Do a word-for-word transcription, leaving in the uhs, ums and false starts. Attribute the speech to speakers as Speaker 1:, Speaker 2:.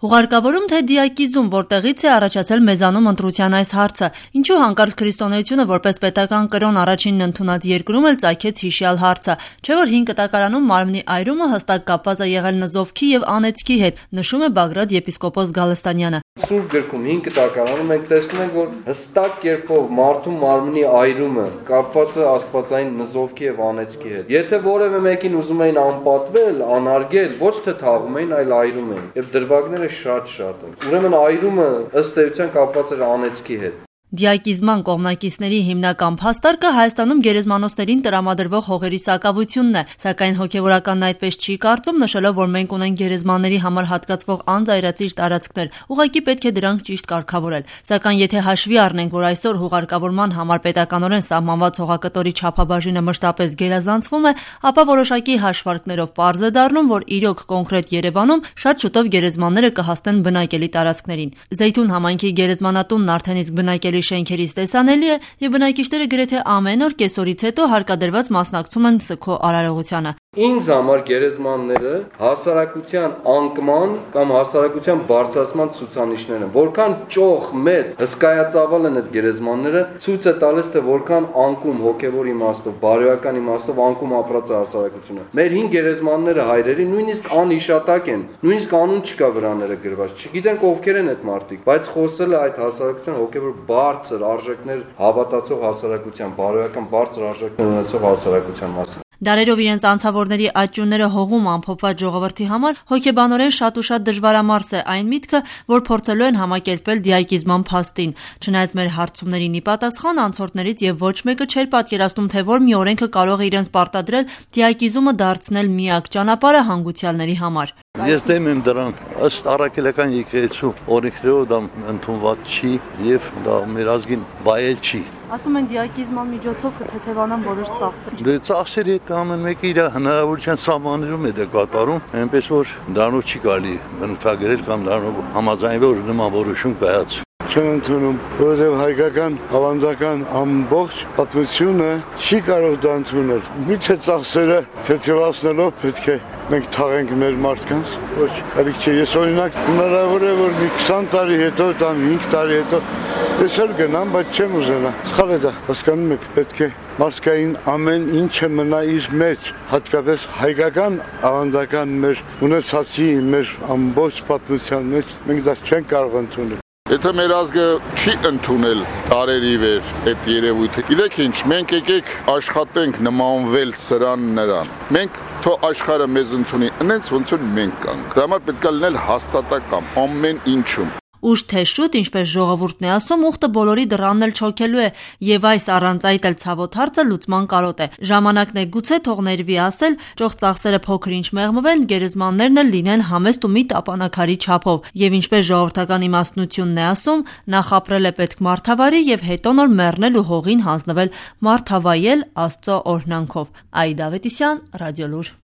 Speaker 1: Հուղարկավորում թե դիակիզում, որտեղից է առաջացել մեզանում ընտրության այս հարցը, ինչու հանկարծ քրիստոնեությունը որպես պետական կրոն առաջինն ընդունած երկրում էլ ծագեց հիշյալ հարցը, չէ որ հին կտակարանում մարմնի այրումը հստակ կապված է եղել նզովքի եւ անեծքի հետ, նշում է Բագրատ եպիսկոպոս Գալստանյանը։
Speaker 2: Սուրբ գրքում հին կտակարանում մենք տեսնում ենք, որ հստակ կերպով մարդու մարմնի այրումը կապված է աստվածային նզովքի եւ անեծքի հետ։ Եթե որևէ մեկին ուզում էին անպատվել, անարգել, ոչ թե թաղում էին, այլ այրում էին։ Եվ դրվագները շատ-շատ են։ Ուրեմն այրումը ըստ էության կապված էր անեծքի հետ։
Speaker 1: Դիակիզման կողմնակիցների հիմնական փաստարկը Հայաստանում գերեզմանոցներին տրամադրվող հողերի սակավությունն է, սակայն հոգևորականն այդպես չի կարծում, նշելով, որ մենք ունենք գերեզմանների համար հատկացվող անձայրածիր տարածքներ, ուղղակի պետք է դրանք ճիշտ կարգավորել։ Սակայն եթե հաշվի առնենք, որ այսօր հուղարկավորման համար պետականորեն սահմանված հողակտորի չափաբաժինը մշտապես գերազանցվում է, ապա որոշակի հաշվարկներով պարզ է դառնում, որ իրոք կոնկրետ Երևանում շատ շուտով գերեզմանները կհասնեն բնակելի տարածքներին։ Զեյթուն համայնքի գերեզմանատունն արդեն իսկ բնակելի շենքերից տեսանելի է եւ բնակիչները գրեթե ամեն օր կեսօրից հետո հարկադրված մասնակցում են սգո արարողությանը։
Speaker 2: Ինձ համար գերեզմանները հասարակության անկման կամ հասարակության բարձրացման ցուցանիշներ են։ Որքան ճոխ մեծ հսկայածավալ են այդ գերեզմանները, ցույց է տալիս, թե որքան անկում հոգևոր իմաստով, բարոյական իմաստով անկում ապրած է հասարակությունը։ Մեր հին գերեզմանները հայրերի նույնիսկ անհիշատակ են, նույնիսկ անուն չկա վրաները գրված։ Չգիտենք ովքեր են այդ մարդիկ, բայց խոսել է այդ հասարակության հոգևոր բարձր արժեքներ հավատացող հասարակության, բարոյական բարձր արժեքներ ունեցող հասարակության մասին։
Speaker 1: Դարերով իրենց անցավորների աճյունները հողում ամփոփված ժողովրդի համար հոգեբանորեն շատ ու շատ դժվարամարս է այն միտքը, որ փորձելու են համակերպել դիակիզման փաստին։ Չնայած մեր հարցումներին ի պատասխան անցորդներից եւ ոչ մեկը չէր պատկերացնում, թե որ մի օրենքը կարող է իրենց պարտադրել դիակիզումը դարձնել միակ ճանապարհը հանգուցյալների համար։
Speaker 3: Ես դեմ եմ դրան, ըստ առաքելական եկեղեցու օրենքներով դա ընդունված չի եւ դա մեր ազգին վայել չի։
Speaker 1: Ասում են դիակիզման միջոցով կթեթևանան որոշ ծախսեր։
Speaker 3: Դե ծախսերը ամեն մեկը իր հնարավորության սահմաններում է դա կատարում, այնպես որ դրանով չի կարելի բնութագրել կամ դրանով համաձայնվել որ նման որոշում կայացվի։
Speaker 4: Չեն ընդունում, որովհետև հայկական ավանդական ամբողջ պատմությունը չի կարող դա ընդունել։ Միթե ծախսերը թեթևացնելով պետք է մենք թաղենք մեր մարդկանց, ոչ, կարիք չէ։ Ես օրինակ հնարավոր է որ մի քսան տարի հետո կամ հինգ տարի հետո ես էլ գնամ, բայց չեմ ուզենա։ Սխալ է դա, հասկանում եք, պետք է մարդկային ամեն ինչը մնա իր մեջ, հատկապես հայկական ավանդական մեր ունեցածի, մեր ամբողջ պատմության մեջ մենք դա չենք կարող ընդունել։
Speaker 5: Եթե մեր ազգը չի ընդունել տարերի վեր այդ երևույթը, գիտեք ինչ, մենք եկեք աշխատենք նմանվել սրան նրան։ Մենք թո աշխարհը մեզ ընդունի, այնց ոնց որ մենք կանք։ Դա համար պետք է լինել հաստատակամ ամեն ինչում։
Speaker 1: Ուշ թե շուտ, ինչպես ժողովուրդն է ասում, ուխտը բոլորի դռանն էլ չոքելու է, եւ այս առանց այդ էլ ցավոտ հարցը լուծման կարոտ է։ Ժամանակն է գուցե թող ներվի ասել, ճոխ ծախսերը փոքր-ինչ մեղմվեն, գերեզմաններն էլ լինեն համեստ ու մի տապանակարի չափով։ Եվ ինչպես ժողովրդական իմաստնությունն է ասում, նախ ապրել է պետք մարդավարի եւ հետո նոր մեռնել ու հողին հանձնվել մարդավայել Աստծո օրհնանքով։ Այդա Ավետիսյան, Ռադիոլուր։